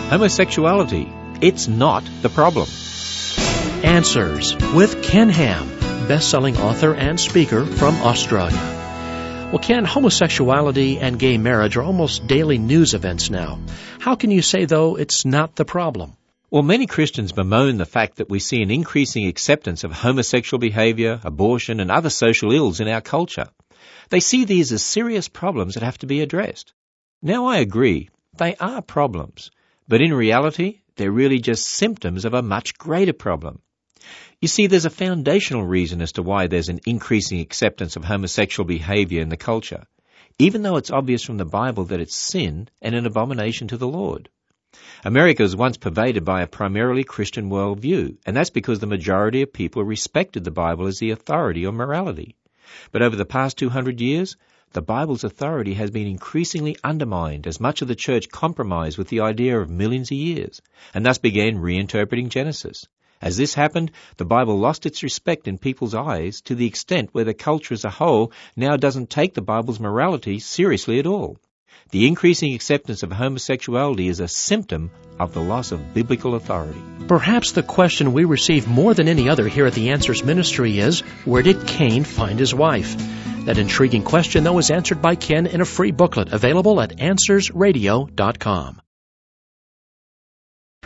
Homosexuality, it's not the problem. Answers with Ken Ham, best-selling author and speaker from Australia. Well, Ken, homosexuality and gay marriage are almost daily news events now. How can you say, though, it's not the problem? Well, many Christians bemoan the fact that we see an increasing acceptance of homosexual behavior, abortion, and other social ills in our culture. They see these as serious problems that have to be addressed. Now, I agree, they are problems, but in reality, they're really just symptoms of a much greater problem. You see, there's a foundational reason as to why there's an increasing acceptance of homosexual behavior in the culture, even though it's obvious from the Bible that it's sin and an abomination to the Lord. America was once pervaded by a primarily Christian worldview, and that's because the majority of people respected the Bible as the authority on morality. But over the past 200 years, the Bible's authority has been increasingly undermined as much of the church compromised with the idea of millions of years, and thus began reinterpreting Genesis. As this happened, the Bible lost its respect in people's eyes to the extent where the culture as a whole now doesn't take the Bible's morality seriously at all. The increasing acceptance of homosexuality is a symptom of the loss of biblical authority. Perhaps the question we receive more than any other here at the Answers Ministry is, where did Cain find his wife? That intriguing question, though, is answered by Ken in a free booklet available at AnswersRadio.com.